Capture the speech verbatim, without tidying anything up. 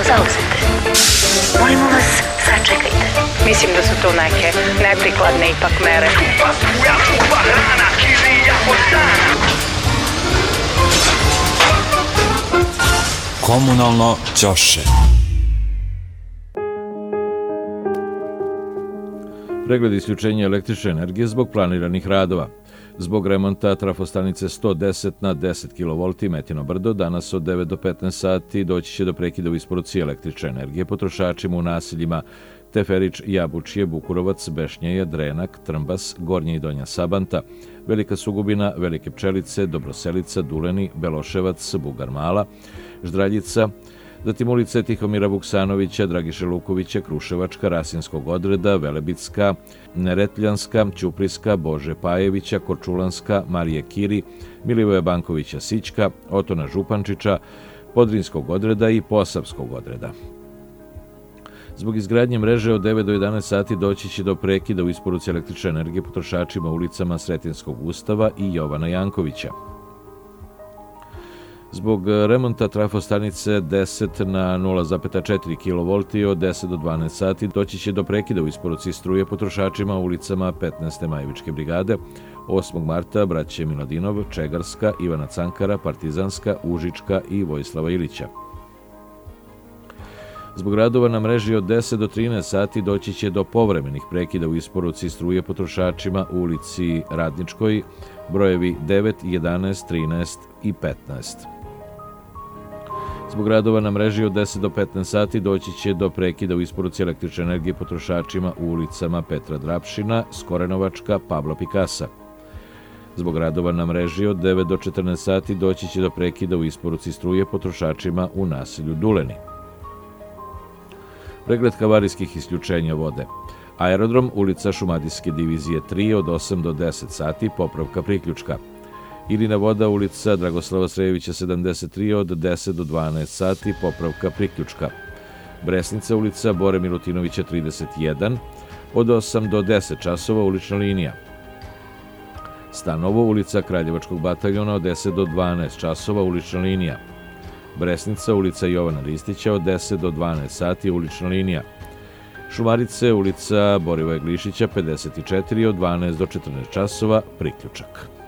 zauzete. Molimo vas, sačekajte. Mislim da su to neke neprikladne ipak mere. Komunalno ćoše. Pregled isključenja električne energije zbog planiranih radova. Zbog remonta trafostanice sto deset na deset kilovolti Metino Brdo danas od devet do petnaest sati doći će do prekida u isporuci električne energije potrošačima u naseljima Teferić, Jabučje, Bukurovac, Bešnjeje, Drenak, Trmbas, Gornja i Donja Sabanta, Velika Sugubina, Velike Pčelice, Dobroselica, Duleni, Beloševac, Bugar Mala, Ždraljica, zatim ulice Tihomira Vuksanovića, Dragiše Lukovića, Kruševačka, Rasinskog odreda, Velebitska, Neretljanska, Ćupriska, Bože Pajevića, Korčulanska, Marije Kiri, Milivoja Bankovića Sićka, Otona Župančića, Podrinskog odreda i Posavskog odreda. Zbog izgradnje mreže od devet do jedanaest sati doći će do prekida u isporuci električne energije potrošačima u ulicama Sretenskog Ustava i Jovana Jankovića. Zbog remonta trafostanice deset na nula zarez četiri kilovolti od deset do dvanaest sati doći će do prekida u isporuci struje potrošačima u ulicama petnaeste Majevičke brigade, osmog marta braće Miladinov, Čegarska, Ivana Cankara, Partizanska, Užička i Vojislava Ilića. Zbog radova na mreži od deset do trinaest sati doći će do povremenih prekida u isporuci struje potrošačima u ulici Radničkoj, brojevi devet, jedanaest, trinaest i petnaest. Zbog radova na mreži od deset do petnaest sati doći će do prekida u isporuci električne energije potrošačima u ulicama Petra Drapšina, Skorenovačka, Pablo Pikasa. Zbog radova na mreži od devet do četrnaest sati doći će do prekida u isporuci struje potrošačima u naselju Duleni. Pregled havarijskih isključenja vode. Aerodrom, ulica Šumadijske divizije tri od osam do deset sati, popravka priključka. Ilina voda, ulica Dragoslava Srejevića sedamdeset tri od deset do dvanaest sati, popravka priključka. Bresnica, ulica Bore Milutinovića trideset jedan od osam do deset časova, ulična linija. Stanovo, ulica Kraljevačkog bataljona od deset do dvanaest časova, ulična linija. Bresnica, ulica Jovana Ristića od deset do dvanaest sati, ulična linija. Šumarice, ulica Borivoja Glišića pedeset četiri od dvanaest do četrnaest časova, priključak.